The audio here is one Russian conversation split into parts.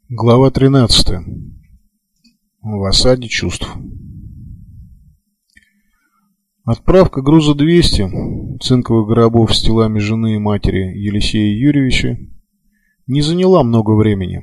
Глава 13. В осаде чувств. Отправка груза 200 цинковых гробов с телами жены и матери Елисея Юрьевича не заняла много времени.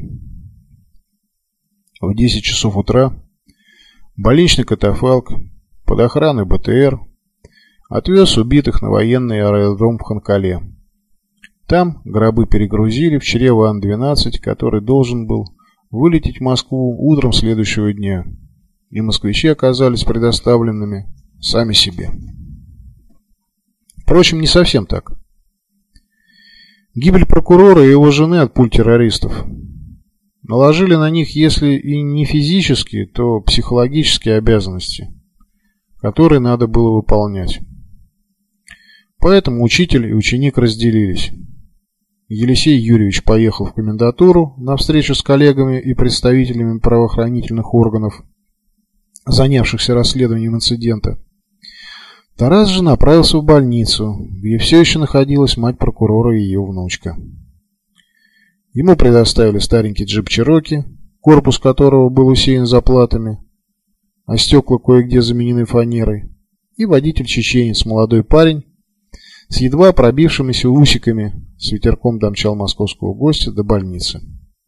В 10 часов утра больничный катафалк под охраной БТР отвез убитых на военный аэродром в Ханкале. Там гробы перегрузили в чрево Ан-12, который должен был вылететь в Москву утром следующего дня, и москвичи оказались предоставленными сами себе. Впрочем, не совсем так. Гибель прокурора и его жены от пуль террористов наложили на них, если и не физические, то психологические обязанности, которые надо было выполнять. Поэтому учитель и ученик разделились. Елисей Юрьевич поехал в комендатуру на встречу с коллегами и представителями правоохранительных органов, занявшихся расследованием инцидента. Тарас же направился в больницу, где все еще находилась мать прокурора и ее внучка. Ему предоставили старенький джип Чероки, корпус которого был усеян заплатами, а стекла кое-где заменены фанерой, и водитель-чеченец, молодой парень, с едва пробившимися усиками, с ветерком домчал московского гостя до больницы.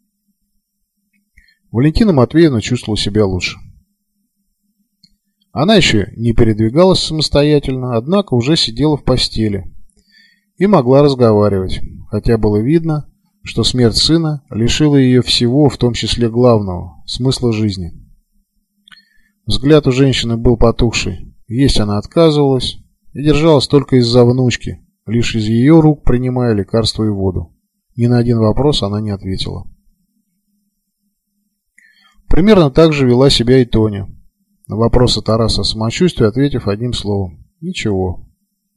Валентина Матвеевна чувствовала себя лучше. Она еще не передвигалась самостоятельно, однако уже сидела в постели и могла разговаривать, хотя было видно, что смерть сына лишила ее всего, в том числе главного, смысла жизни. Взгляд у женщины был потухший, есть она отказывалась и держалась только из-за внучки, лишь из ее рук принимая лекарства и воду. Ни на один вопрос она не ответила. Примерно так же вела себя и Тоня, на вопросы Тараса о самочувствии ответив одним словом – ничего.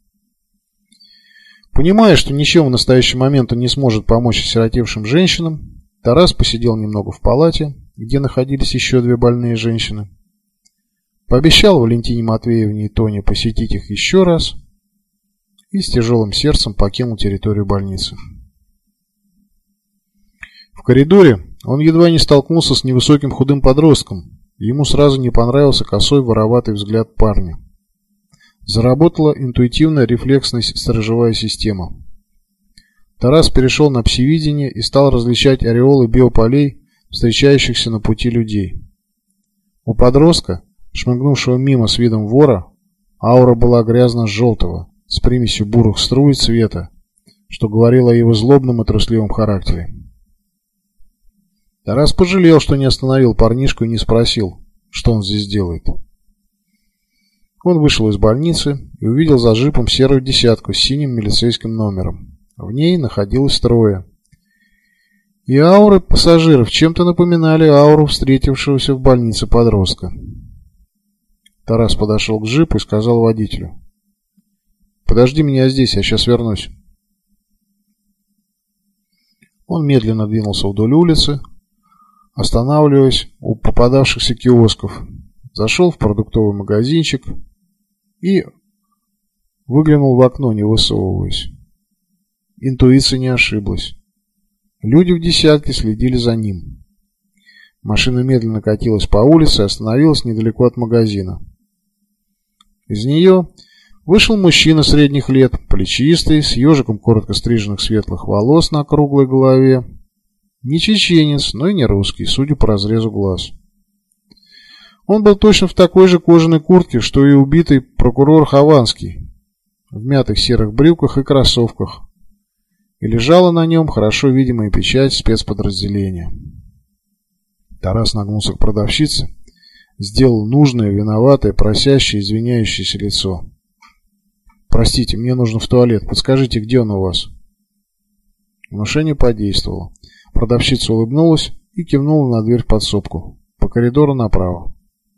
Понимая, что ничем в настоящий момент он не сможет помочь осиротевшим женщинам, Тарас посидел немного в палате, где находились еще две больные женщины, пообещал Валентине Матвеевне и Тоне посетить их еще раз и с тяжелым сердцем покинул территорию больницы. В коридоре он едва не столкнулся с невысоким худым подростком, и ему сразу не понравился косой вороватый взгляд парня. Заработала интуитивная рефлексная сторожевая система. Тарас перешел на псевидение и стал различать ореолы биополей, встречающихся на пути людей. У подростка, шмыгнувшего мимо с видом вора, аура была грязно-желтого, с примесью бурых струй цвета, что говорило о его злобном и трусливом характере. Тарас пожалел, что не остановил парнишку и не спросил, что он здесь делает. Он вышел из больницы и увидел за джипом серую десятку с синим милицейским номером. В ней находилось трое. И ауры пассажиров чем-то напоминали ауру встретившегося в больнице подростка. Тарас подошел к джипу и сказал водителю: «Подожди меня здесь, я сейчас вернусь». Он медленно двинулся вдоль улицы, останавливаясь у попадавшихся киосков, зашел в продуктовый магазинчик и выглянул в окно, не высовываясь. Интуиция не ошиблась. Люди в десятке следили за ним. Машина медленно катилась по улице и остановилась недалеко от магазина. Из нее вышел мужчина средних лет, плечистый, с ежиком коротко стриженных светлых волос на круглой голове. Не чеченец, но и не русский, судя по разрезу глаз. Он был точно в такой же кожаной куртке, что и убитый прокурор Хованский, в мятых серых брюках и кроссовках, и лежала на нем хорошо видимая печать спецподразделения. Тарас нагнулся к продавщице, сделал нужное, виноватое, просящее, извиняющееся лицо. «Простите, мне нужно в туалет. Подскажите, где он у вас?» Внушение подействовало. Продавщица улыбнулась и кивнула на дверь в подсобку. По коридору направо.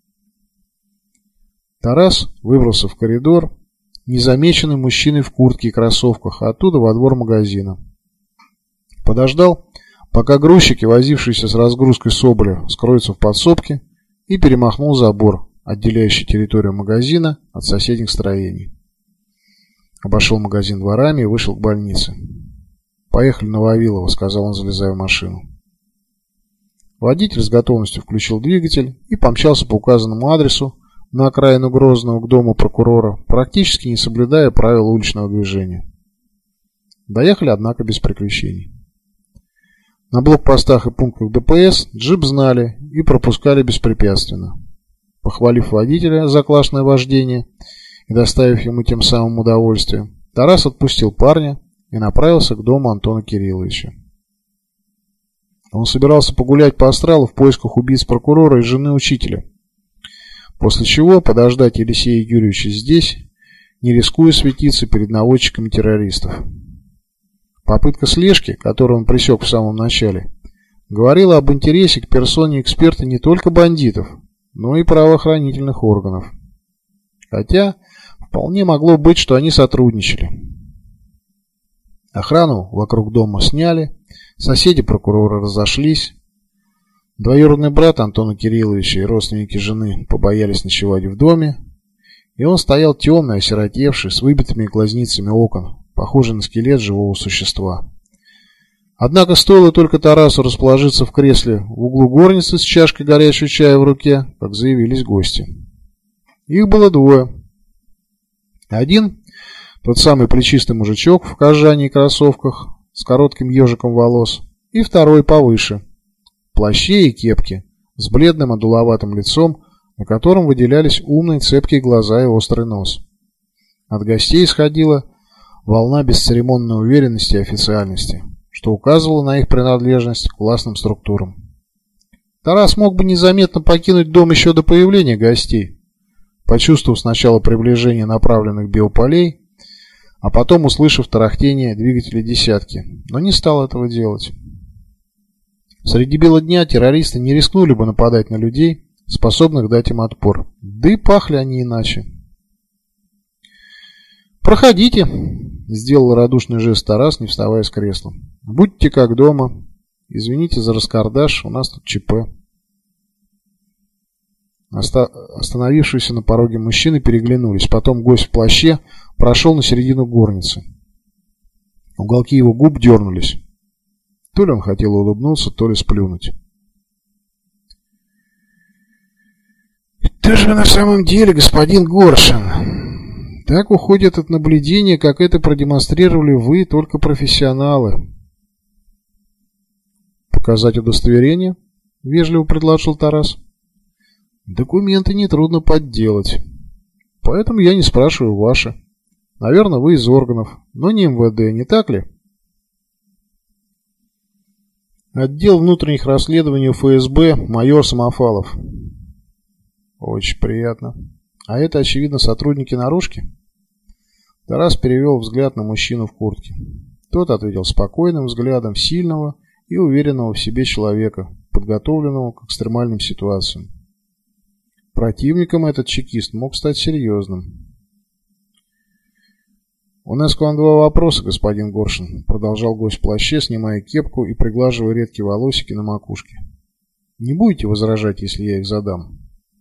Тарас выбрался в коридор, незамеченный мужчиной в куртке и кроссовках, а оттуда во двор магазина. Подождал, пока грузчики, возившиеся с разгрузкой соболя, скроются в подсобке, и перемахнул забор, отделяющий территорию магазина от соседних строений. Обошел магазин дворами и вышел к больнице. «Поехали на Вавилова», — сказал он, залезая в машину. Водитель с готовностью включил двигатель и помчался по указанному адресу на окраину Грозного к дому прокурора, практически не соблюдая правил уличного движения. Доехали, однако, без приключений. На блокпостах и пунктах ДПС джип знали и пропускали беспрепятственно. Похвалив водителя за классное вождение и доставив ему тем самым удовольствие, Тарас отпустил парня и направился к дому Антона Кирилловича. Он собирался погулять по астралу в поисках убийц прокурора и жены учителя, после чего подождать Елисея Юрьевича здесь, не рискуя светиться перед наводчиками террористов. Попытка слежки, которую он пресек в самом начале, говорила об интересе к персоне эксперта не только бандитов, но и правоохранительных органов. Хотя вполне могло быть, что они сотрудничали. Охрану вокруг дома сняли, соседи прокурора разошлись. Двоюродный брат Антона Кирилловича и родственники жены побоялись ночевать в доме, и он стоял темный, осиротевший, с выбитыми глазницами окон, похожий на скелет живого существа. Однако стоило только Тарасу расположиться в кресле в углу горницы с чашкой горячего чая в руке, как заявились гости. Их было двое. Один, тот самый плечистый мужичок в кожане и кроссовках с коротким ежиком волос, и второй повыше, в плаще и кепке, с бледным одуловатым лицом, на котором выделялись умные цепкие глаза и острый нос. От гостей исходила волна бесцеремонной уверенности и официальности, что указывало на их принадлежность к властным структурам. Тарас мог бы незаметно покинуть дом еще до появления гостей, почувствовав сначала приближение направленных биополей, а потом услышав тарахтение двигателя десятки, но не стал этого делать. Среди бела дня террористы не рискнули бы нападать на людей, способных дать им отпор, да и пахли они иначе. «Проходите», — сделал радушный жест Тарас, не вставая с кресла. «Будьте как дома. Извините за раскардаш, у нас тут ЧП». Остановившиеся на пороге мужчины переглянулись. Потом гость в плаще прошел на середину горницы. Уголки его губ дернулись. То ли он хотел улыбнуться, то ли сплюнуть. «Кто же вы на самом деле, господин Горшин? Так уходят от наблюдения, как это продемонстрировали вы, только профессионалы». «Показать удостоверение?» — вежливо предложил Тарас. «Документы нетрудно подделать. Поэтому я не спрашиваю ваши. Наверное, вы из органов, но не МВД, не так ли?» «Отдел внутренних расследований ФСБ, майор Самофалов». «Очень приятно. А это, очевидно, сотрудники наружки?» Тарас перевел взгляд на мужчину в куртке. Тот ответил спокойным взглядом сильного и уверенного в себе человека, подготовленного к экстремальным ситуациям. Противником этот чекист мог стать серьезным. «У нас к вам два вопроса, господин Горшин», — продолжал гость в плаще, снимая кепку и приглаживая редкие волосики на макушке. «Не будете возражать, если я их задам?»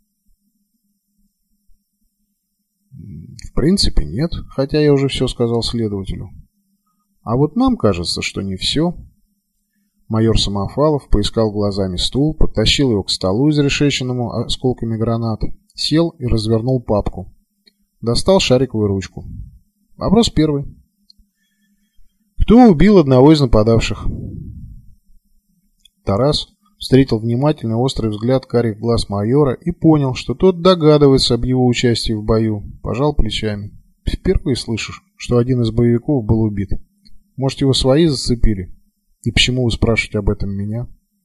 «В принципе, нет, хотя я уже все сказал следователю. А вот нам кажется, что не все». Майор Самофалов поискал глазами стул, подтащил его к столу, изрешеченному осколками гранат, сел и развернул папку. Достал шариковую ручку. Вопрос первый. Кто убил одного из нападавших? Тарас встретил внимательный острый взгляд карих глаз майора и понял, что тот догадывается об его участии в бою. Пожал плечами. Впервые слышишь, что один из боевиков был убит. Может, его свои зацепили? И почему вы спрашиваете об этом меня?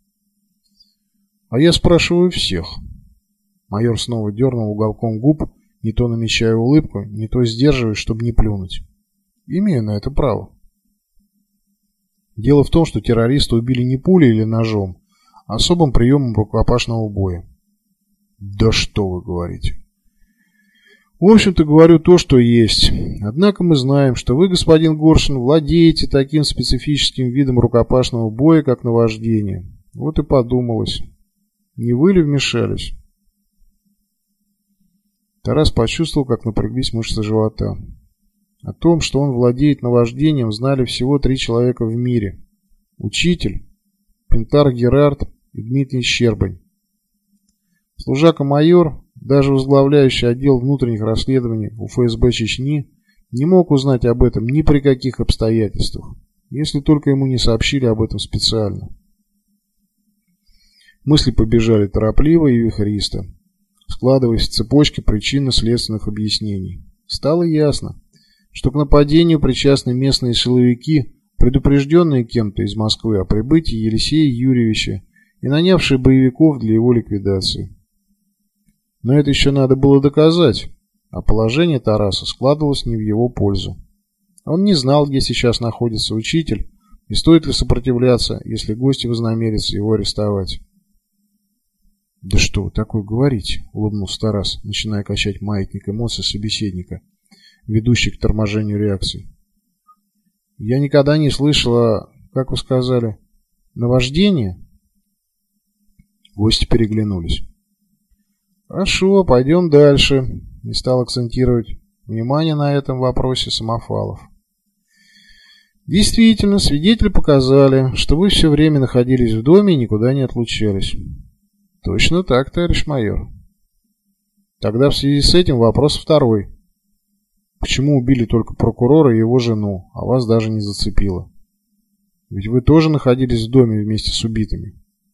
А я спрашиваю всех. Майор снова дернул уголком губ, не то намечая улыбку, не то сдерживаясь, чтобы не плюнуть. Имею на это право. Дело в том, что террориста убили не пулей или ножом, а особым приемом рукопашного боя. Да что вы говорите? В общем-то, говорю то, что есть. Однако мы знаем, что вы, господин Горшин, владеете таким специфическим видом рукопашного боя, как наваждение. Вот и подумалось. Не вы ли вмешались? Тарас почувствовал, как напряглись мышцы живота. О том, что он владеет наваждением, знали всего 3 человека в мире. Учитель, Пентар Герард и Дмитрий Щербань. Служака-майор, даже возглавляющий отдел внутренних расследований у ФСБ Чечни, не мог узнать об этом ни при каких обстоятельствах, если только ему не сообщили об этом специально. Мысли побежали торопливо и вихристо, складываясь в цепочки причинно-следственных объяснений. Стало ясно, что к нападению причастны местные силовики, предупрежденные кем-то из Москвы о прибытии Елисея Юрьевича и нанявшие боевиков для его ликвидации. Но это еще надо было доказать, а положение Тараса складывалось не в его пользу. Он не знал, где сейчас находится учитель, и стоит ли сопротивляться, если гости вознамерятся его арестовать. «Да что вы такое говорите?» — улыбнулся Тарас, начиная качать маятник эмоций собеседника, ведущий к торможению реакций. «Я никогда не слышала, как вы сказали, наваждение?» Гости переглянулись. «Хорошо, пойдем дальше», — не стал акцентировать внимание на этом вопросе Самофалов. «Действительно, свидетели показали, что вы все время находились в доме и никуда не отлучались». «Точно так, товарищ майор». «Тогда в связи с этим вопрос второй. Почему убили только прокурора и его жену, а вас даже не зацепило? Ведь вы тоже находились в доме вместе с убитыми».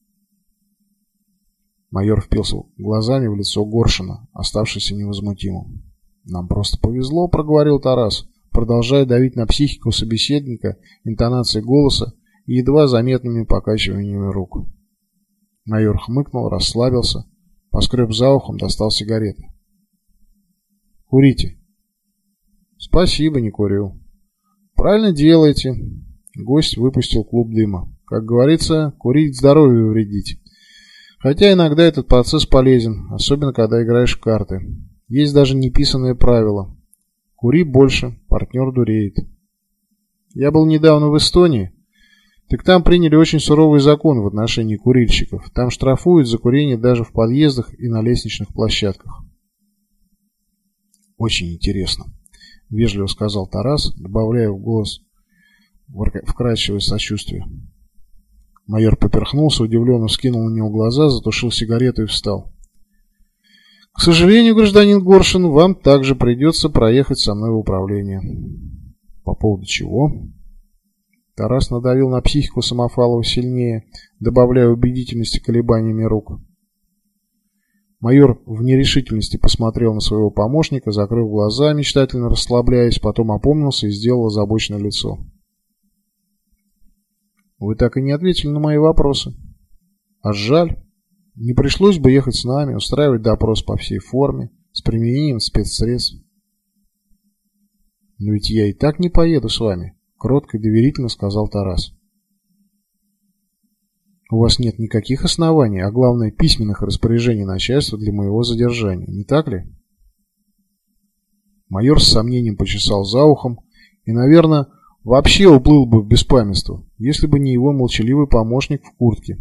Майор впился глазами в лицо Горшина, оставшийся невозмутимым. «Нам просто повезло», — проговорил Тарас, продолжая давить на психику собеседника интонацией голоса и едва заметными покачиваниями рук. Майор хмыкнул, расслабился, поскреб за ухом, достал сигареты. «Курите». «Спасибо, не курю». «Правильно делаете». Гость выпустил клуб дыма. «Как говорится, курить здоровью вредить. Хотя иногда этот процесс полезен, особенно когда играешь в карты. Есть даже неписанное правило. Кури больше, партнер дуреет. Я был недавно в Эстонии. Так там приняли очень суровый закон в отношении курильщиков. Там штрафуют за курение даже в подъездах и на лестничных площадках». «Очень интересно», — вежливо сказал Тарас, добавляя в голос вкрадчивое сочувствие. Майор поперхнулся, удивленно вскинул на него глаза, затушил сигарету и встал. «К сожалению, гражданин Горшин, вам также придется проехать со мной в управление». «По поводу чего?» Тарас надавил на психику Самофалова сильнее, добавляя убедительности колебаниями рук. Майор в нерешительности посмотрел на своего помощника, закрыв глаза, мечтательно расслабляясь, потом опомнился и сделал озабоченное лицо. «Вы так и не ответили на мои вопросы. А жаль. Не пришлось бы ехать с нами, устраивать допрос по всей форме, с применением спецсредств». «Но ведь я и так не поеду с вами», — кротко и доверительно сказал Тарас. «У вас нет никаких оснований, а главное письменных распоряжений начальства для моего задержания, не так ли?» Майор с сомнением почесал за ухом и, наверное, вообще уплыл бы в беспамятство, если бы не его молчаливый помощник в куртке.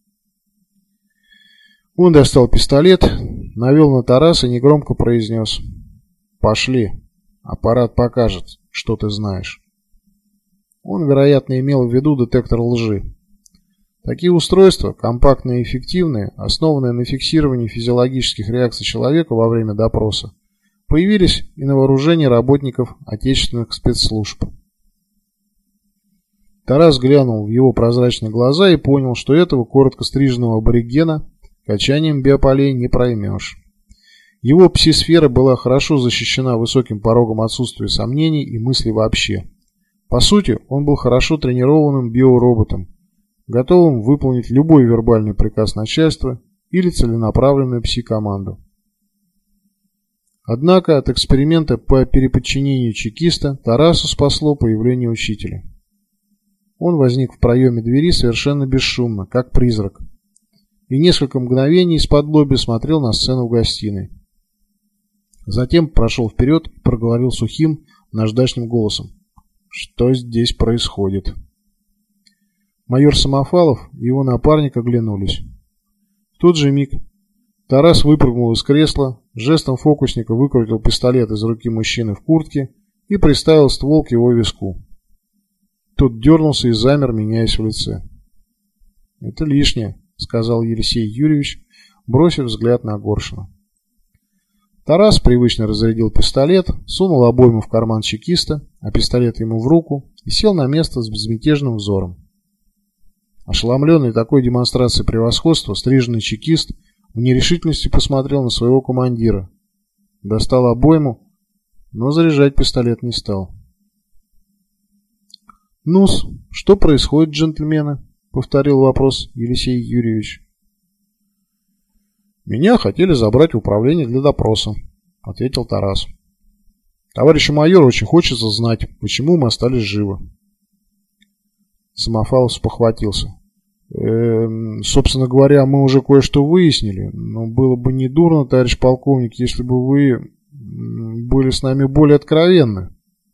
Он достал пистолет, навел на Тараса и негромко произнес: «Пошли, аппарат покажет, что ты знаешь». Он, вероятно, имел в виду детектор лжи. Такие устройства, компактные и эффективные, основанные на фиксировании физиологических реакций человека во время допроса, появились и на вооружении работников отечественных спецслужб. Тарас глянул в его прозрачные глаза и понял, что этого коротко стриженного аборигена качанием биополей не проймешь. Его пси-сфера была хорошо защищена высоким порогом отсутствия сомнений и мыслей вообще. По сути, он был хорошо тренированным биороботом, готовым выполнить любой вербальный приказ начальства или целенаправленную пси-команду. Однако от эксперимента по переподчинению чекиста Тарасу спасло появление учителя. Он возник в проеме двери совершенно бесшумно, как призрак, и несколько мгновений из-под-лобья смотрел на сцену в гостиной. Затем прошел вперед и проговорил сухим, наждачным голосом: «Что здесь происходит?» Майор Самофалов и его напарник оглянулись. В тот же миг Тарас выпрыгнул из кресла, жестом фокусника выкрутил пистолет из руки мужчины в куртке и приставил ствол к его виску. Тот дернулся и замер, меняясь в лице. «Это лишнее», сказал Елисей Юрьевич, бросив взгляд на Горшина. Тарас привычно разрядил пистолет, сунул обойму в карман чекиста, а пистолет ему в руку и сел на место с безмятежным взором. Ошеломленный такой демонстрацией превосходства, стриженный чекист в нерешительности посмотрел на своего командира, достал обойму, но заряжать пистолет не стал. «Ну-с, что происходит, джентльмены?» — повторил вопрос Елисей Юрьевич. «Меня хотели забрать в управление для допроса», — ответил Тарас. «Товарищу майору очень хочется знать, почему мы остались живы». Самофалов спохватился. «Собственно говоря, мы уже кое-что выяснили, но было бы недурно, товарищ полковник, если бы вы были с нами более откровенны».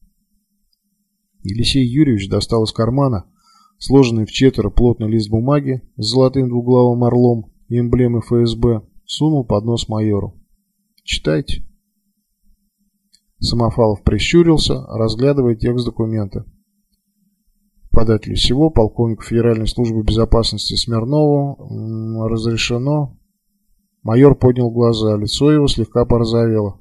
Елисей Юрьевич достал из кармана сложенный вчетверо плотный лист бумаги с золотым двуглавым орлом и эмблемой ФСБ, сунул под нос майору. «Читайте». Самофалов прищурился, разглядывая текст документа. Подателю всего, полковнику Федеральной службы безопасности Смирнову, разрешено. Майор поднял глаза, лицо его слегка порозовело.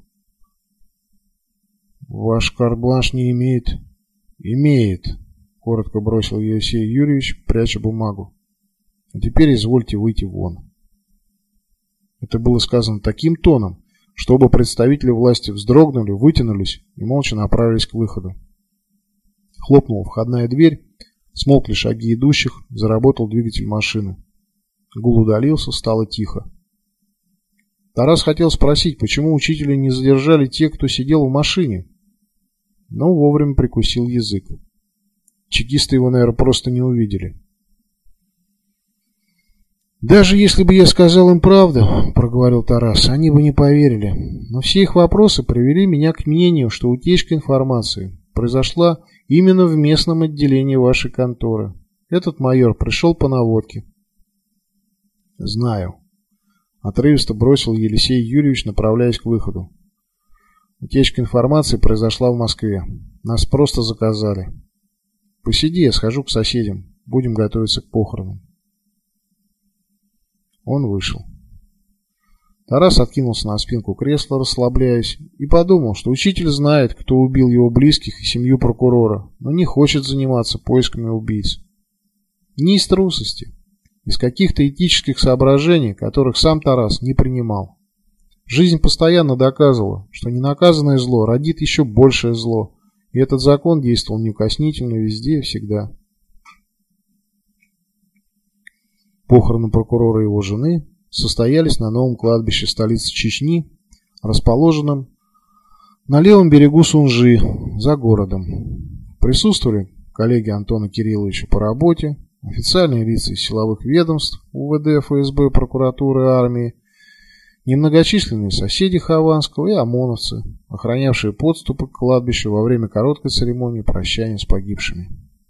«Ваш карт-бланш не имеет». «Имеет», — коротко бросил Елисей Юрьевич, пряча бумагу. «А теперь извольте выйти вон». Это было сказано таким тоном, что оба представителя власти вздрогнули, вытянулись и молча направились к выходу. Хлопнула входная дверь, смолкли шаги идущих, заработал двигатель машины. Гул удалился, стало тихо. Тарас хотел спросить, почему учителя не задержали те, кто сидел в машине, но вовремя прикусил язык. Чекисты его, наверное, просто не увидели. «Даже если бы я сказал им правду, — проговорил Тарас, — они бы не поверили. Но все их вопросы привели меня к мнению, что утечка информации произошла именно в местном отделении вашей конторы. Этот майор пришел по наводке». «Знаю», — отрывисто бросил Елисей Юрьевич, направляясь к выходу. «Утечка информации произошла в Москве. Нас просто заказали. Посиди, я схожу к соседям. Будем готовиться к похоронам». Он вышел. Тарас откинулся на спинку кресла, расслабляясь, и подумал, что учитель знает, кто убил его близких и семью прокурора, но не хочет заниматься поисками убийц. Не из трусости, из каких-то этических соображений, которых сам Тарас не принимал. Жизнь постоянно доказывала, что ненаказанное зло родит еще большее зло, и этот закон действовал неукоснительно везде и всегда. Похороны прокурора и его жены состоялись на новом кладбище столицы Чечни, расположенном на левом берегу Сунжи, за городом. Присутствовали коллеги Антона Кирилловича по работе, официальные лица из силовых ведомств, УВД, ФСБ, прокуратуры, армии, немногочисленные соседи Хованского и ОМОНовцы, охранявшие подступы к кладбищу во время короткой церемонии прощания с погибшими.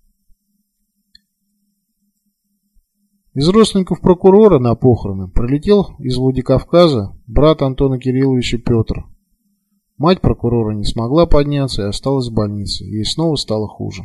Из родственников прокурора на похороны прилетел из Владикавказа брат Антона Кирилловича Петр. Мать прокурора не смогла подняться и осталась в больнице. Ей снова стало хуже.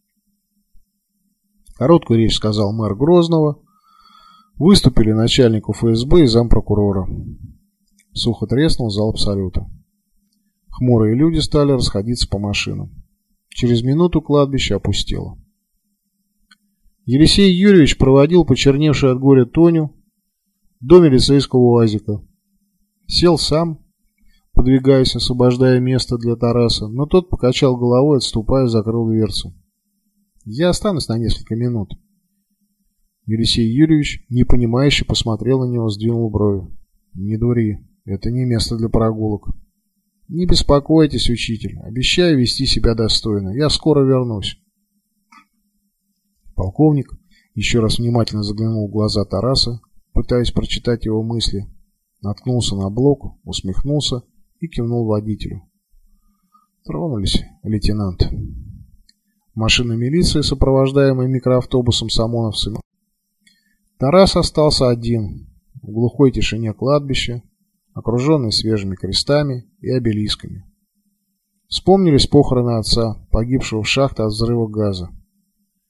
Короткую речь сказал мэр Грозного. Выступили начальнику ФСБ и зампрокурора. Сухо треснул залп салюта. Хмурые люди стали расходиться по машинам. Через минуту кладбище опустело. Елисей Юрьевич проводил почерневшую от горя Тоню до милицейского УАЗика. Сел сам, подвигаясь, освобождая место для Тараса, но тот покачал головой, отступая, закрыл дверцу. «Я останусь на несколько минут». Елисей Юрьевич, непонимающе, посмотрел на него, сдвинул брови. «Не дури, это не место для прогулок». «Не беспокойтесь, учитель, обещаю вести себя достойно, я скоро вернусь». Полковник еще раз внимательно заглянул в глаза Тараса, пытаясь прочитать его мысли, наткнулся на блок, усмехнулся и кивнул водителю. «Тронулись, лейтенант». Машина милиции, сопровождаемая микроавтобусом с ОМОНовцами. Тарас остался один в глухой тишине кладбища, окруженный свежими крестами и обелисками. Вспомнились похороны отца, погибшего в шахте от взрыва газа.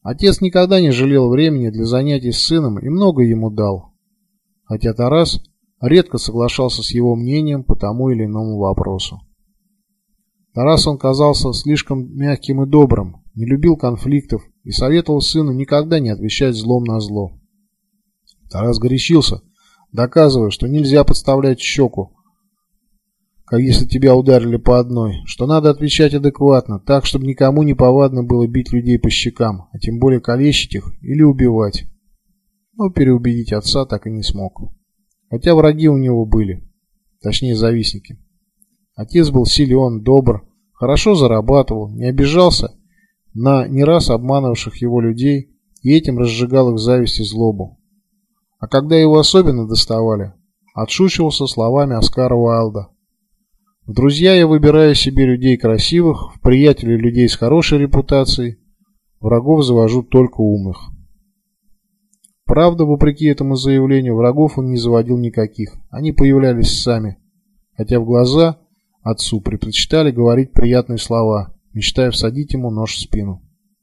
Отец никогда не жалел времени для занятий с сыном и много ему дал, хотя Тарас редко соглашался с его мнением по тому или иному вопросу. Тарас он казался слишком мягким и добрым, не любил конфликтов и советовал сыну никогда не отвечать злом на зло. Тарас горячился, доказывая, что нельзя подставлять щеку, как если тебя ударили по одной, что надо отвечать адекватно, так, чтобы никому не повадно было бить людей по щекам, а тем более калечить их или убивать. Но переубедить отца так и не смог. Хотя враги у него были, точнее завистники. Отец был силен, добр, хорошо зарабатывал, не обижался на не раз обманывавших его людей и этим разжигал их зависть и злобу. А когда его особенно доставали, отшучивался словами Оскара Уайлда. В друзья я выбираю себе людей красивых, в приятели людей с хорошей репутацией, врагов завожу только умных. Правда, вопреки этому заявлению, врагов он не заводил никаких, они появлялись сами, хотя в глаза отцу предпочитали говорить приятные слова, мечтая всадить ему нож в спину.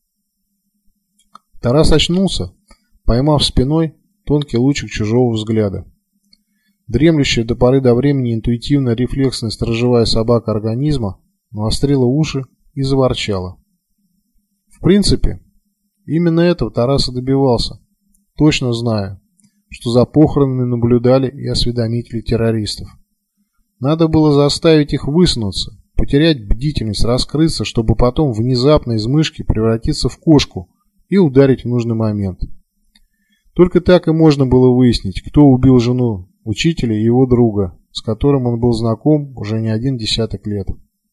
Тарас очнулся, поймав спиной тонкий лучик чужого взгляда. Дремлющая до поры до времени интуитивно-рефлексная сторожевая собака организма навострила уши и заворчала. В принципе, именно этого Тарас и добивался, точно зная, что за похоронами наблюдали и осведомители террористов. Надо было заставить их высунуться, потерять бдительность, раскрыться, чтобы потом внезапно из мышки превратиться в кошку и ударить в нужный момент. Только так и можно было выяснить, кто убил жену учителя и его друга, с которым он был знаком уже не один десяток лет.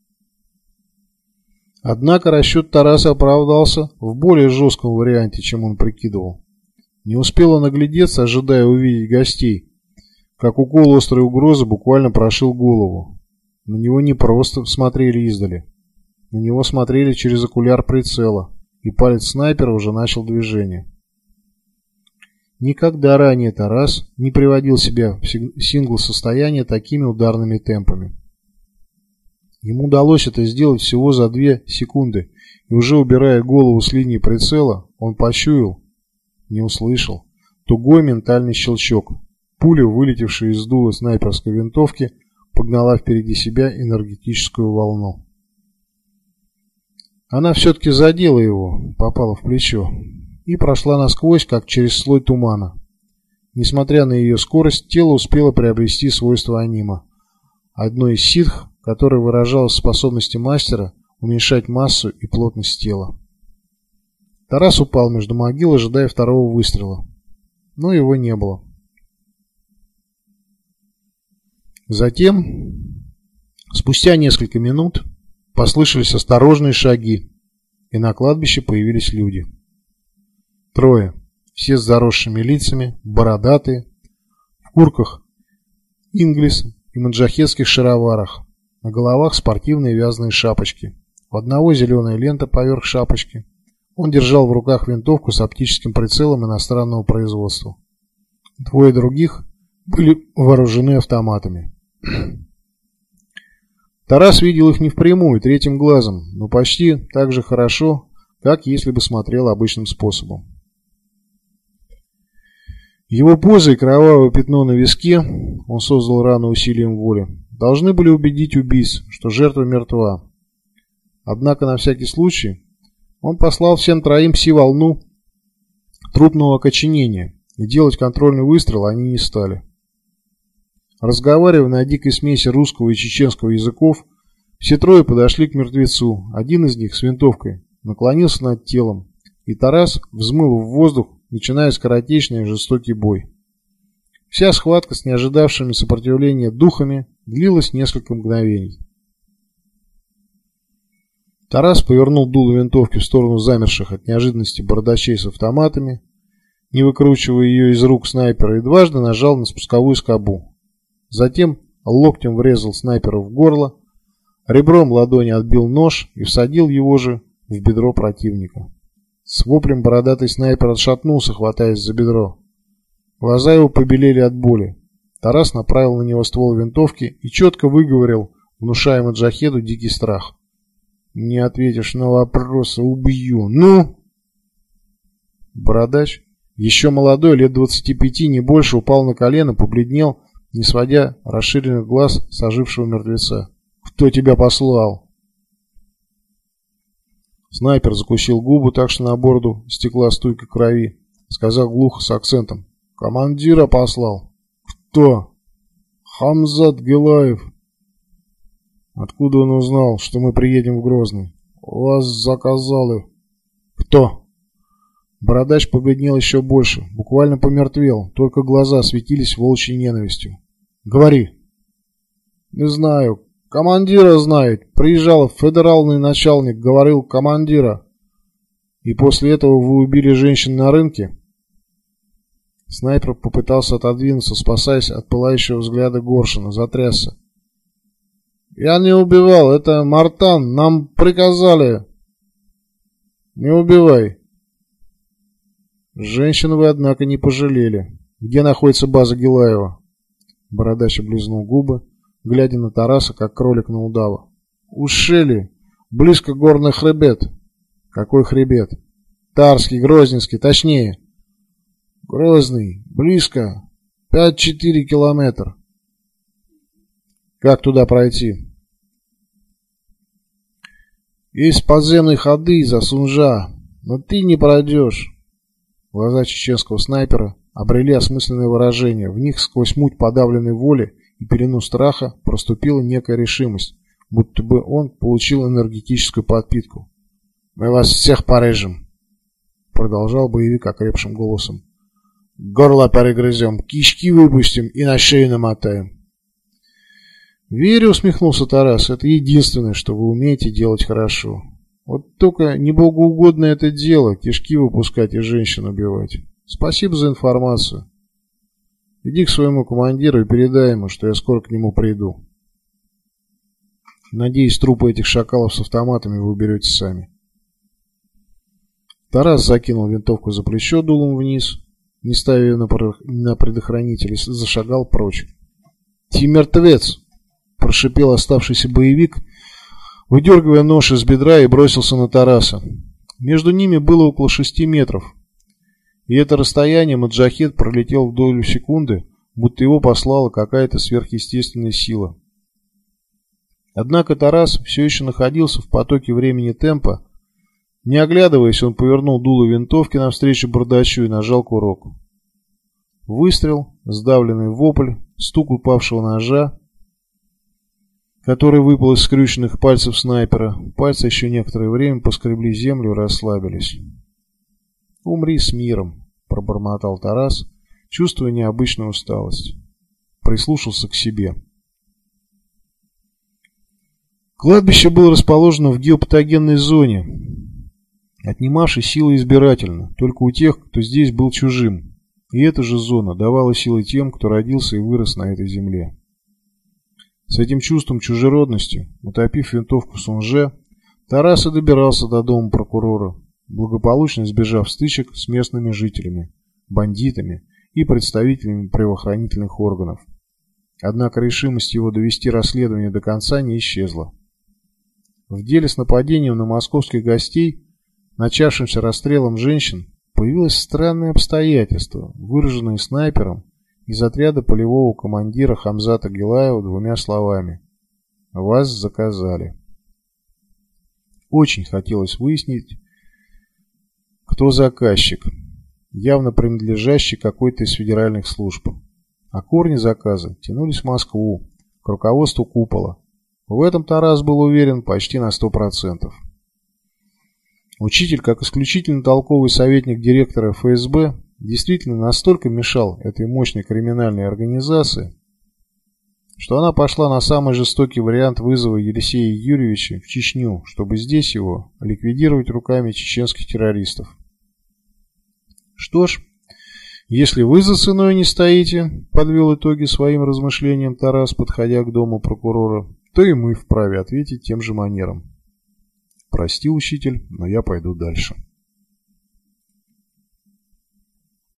Однако расчет Тараса оправдался в более жестком варианте, чем он прикидывал. Не успел он оглядеться, ожидая увидеть гостей, как укол острой угрозы буквально прошил голову. На него не просто смотрели издали. На него смотрели через окуляр прицела, и палец снайпера уже начал движение. Никогда ранее Тарас не приводил себя в сингл-состояние такими ударными темпами. Ему удалось это сделать всего за 2 секунды, и уже убирая голову с линии прицела, он почуял, не услышал, тугой ментальный щелчок. Пуля, вылетевшая из дула снайперской винтовки, погнала впереди себя энергетическую волну. Она все-таки задела его, попала в плечо, и прошла насквозь, как через слой тумана. Несмотря на ее скорость, тело успело приобрести свойства анима, одно из ситх, которое выражалось в способности мастера уменьшать массу и плотность тела. Тарас упал между могил, ожидая второго выстрела, но его не было. Затем, спустя несколько минут, послышались осторожные шаги, и на кладбище появились люди. 3, все с заросшими лицами, бородатые, в куртках инглис и маджахетских шароварах, на головах спортивные вязаные шапочки, у одного зеленая лента поверх шапочки. Он держал в руках винтовку с оптическим прицелом иностранного производства. 2 других были вооружены автоматами. Тарас видел их не впрямую, третьим глазом, но почти так же хорошо, как если бы смотрел обычным способом. Его поза и кровавое пятно на виске, он создал рану усилием воли, должны были убедить убийц, что жертва мертва. Однако на всякий случай он послал всем 3 пси-волну трупного окоченения, и делать контрольный выстрел они не стали. Разговаривая на дикой смеси русского и чеченского языков, все 3 подошли к мертвецу. Один из них с винтовкой наклонился над телом, и Тарас взмыл в воздух, начиная скоротечный и жестокий бой. Вся схватка с неожидавшими сопротивления духами длилась несколько мгновений. Тарас повернул дуло винтовки в сторону замерших от неожиданности бородачей с автоматами, не выкручивая ее из рук снайпера, и дважды нажал на спусковую скобу. Затем локтем врезал снайпера в горло, ребром ладони отбил нож и всадил его же в бедро противника. С воплем бородатый снайпер отшатнулся, хватаясь за бедро. Глаза его побелели от боли. Тарас направил на него ствол винтовки и четко выговорил, внушая маджахеду дикий страх. «Не ответишь на вопросы — убью! Ну!» Бородач, еще молодой, лет 25, не больше, упал на колено, побледнел, не сводя расширенных глаз с ожившего мертвеца. «Кто тебя послал?» Снайпер закусил губу так, что на бороду стекла струйка крови. Сказал глухо с акцентом. «Командира послал». «Кто?» «Хамзат Гилаев». «Откуда он узнал, что мы приедем в Грозный?» «Вас заказали». «Кто?» Бородач побледнел еще больше, буквально помертвел, только глаза светились волчьей ненавистью. «Говори». «Не знаю. Командира знает. Приезжал федеральный начальник, говорил командира». «И после этого вы убили женщин на рынке?» Снайпер попытался отодвинуться, спасаясь от пылающего взгляда Горшина, затрясся. «Я не убивал, это Мартан, нам приказали». «Не убивай». «Женщину вы, однако, не пожалели. Где находится база Гилаева?» Бородач облизнул губы, глядя на Тараса, как кролик на удава. «У Шели, близко горный хребет». «Какой хребет?» «Тарский, Грозненский, точнее». «Грозный, близко, 5-4 километра». «Как туда пройти?» «Есть подземные ходы из-за Сунжа, но ты не пройдешь». Глаза чеченского снайпера обрели осмысленное выражение. В них сквозь муть подавленной воли и пелену страха проступила некая решимость, будто бы он получил энергетическую подпитку. «Мы вас всех порежем», — продолжал боевик окрепшим голосом. «Горло перегрызем, кишки выпустим и на шею намотаем». «Верю», — усмехнулся Тарас, — «это единственное, что вы умеете делать хорошо. Вот только небогоугодное это дело, кишки выпускать и женщин убивать. Спасибо за информацию. Иди к своему командиру и передай ему, что я скоро к нему приду. Надеюсь, трупы этих шакалов с автоматами вы уберете сами». Тарас закинул винтовку за плечо дулом вниз, не ставя ее на предохранитель, и зашагал прочь. «Ты мертвец!» – прошипел оставшийся боевик, выдергивая нож из бедра, и бросился на Тараса. Между ними было около 6 метров, и это расстояние маджахед пролетел в долю секунды, будто его послала какая-то сверхъестественная сила. Однако Тарас все еще находился в потоке времени темпа. Не оглядываясь, он повернул дуло винтовки навстречу Бардачу и нажал курок. Выстрел, сдавленный вопль, стук упавшего ножа, который выпал из скрюченных пальцев снайпера. Пальцы еще некоторое время поскребли землю и расслабились. «Умри с миром», — пробормотал Тарас, чувствуя необычную усталость. Прислушался к себе. Кладбище было расположено в геопатогенной зоне, отнимавшей силы избирательно, только у тех, кто здесь был чужим. И эта же зона давала силы тем, кто родился и вырос на этой земле. С этим чувством чужеродности, утопив винтовку в Сунже, Тарас и добирался до дома прокурора, благополучно избежав стычек с местными жителями, бандитами и представителями правоохранительных органов. Однако решимость его довести расследование до конца не исчезла. В деле с нападением на московских гостей, начавшимся расстрелом женщин, появилось странное обстоятельство, выраженное снайпером из отряда полевого командира Хамзата Гилаева 2 словами: «Вас заказали». Очень хотелось выяснить, кто заказчик, явно принадлежащий какой-то из федеральных служб. А корни заказа тянулись в Москву, к руководству купола. В этом Тарас был уверен почти на 100%. Учитель, как исключительно толковый советник директора ФСБ, действительно настолько мешал этой мощной криминальной организации, что она пошла на самый жестокий вариант вызова Елисея Юрьевича в Чечню, чтобы здесь его ликвидировать руками чеченских террористов. Что ж, если вы за ценой не стоите, подвел итоги своим размышлениям Тарас, подходя к дому прокурора, то и мы вправе ответить тем же манером. Прости, учитель, но я пойду дальше.